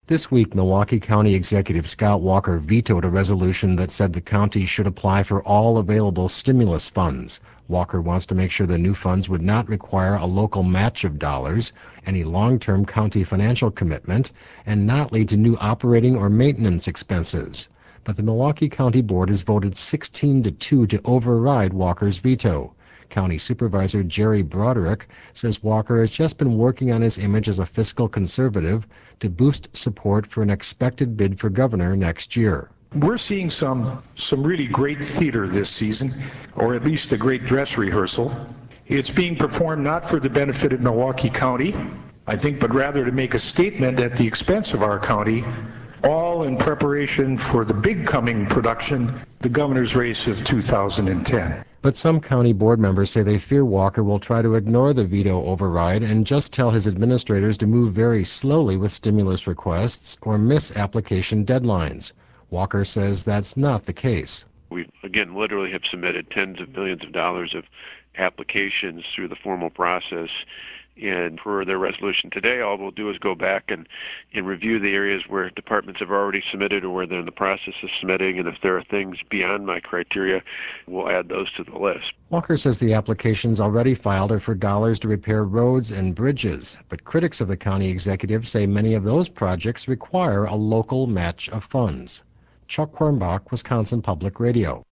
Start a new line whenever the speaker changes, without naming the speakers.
This week, Milwaukee County Executive Scott Walker vetoed a resolution that said the county should apply for all available stimulus funds. Walker wants to make sure the new funds would not require a local match of dollars, any long-term county financial commitment, and not lead to new operating or maintenance expenses. But the Milwaukee County Board has voted 16-2 to override Walker's veto. County Supervisor Jerry Broderick says Walker has just been working on his image as a fiscal conservative to boost support for an expected bid for governor next year.
We're seeing some really great theater this season, or at least a great dress rehearsal. It's being performed not for the benefit of Milwaukee County, I think, but rather to make a statement at the expense of our county, all in preparation for the big coming production, the governor's race of 2010.
But some county board members say they fear Walker will try to ignore the veto override and just tell his administrators to move very slowly with stimulus requests or miss application deadlines. Walker says that's not the case.
We, again, literally have submitted tens of millions of dollars of applications through the formal process. And for their resolution today, all we'll do is go back and review the areas where departments have already submitted or where they're in the process of submitting. And if there are things beyond my criteria, we'll add those to the list.
Walker says the applications already filed are for dollars to repair roads and bridges. But critics of the county executive say many of those projects require a local match of funds. Chuck Kornbach, Wisconsin Public Radio.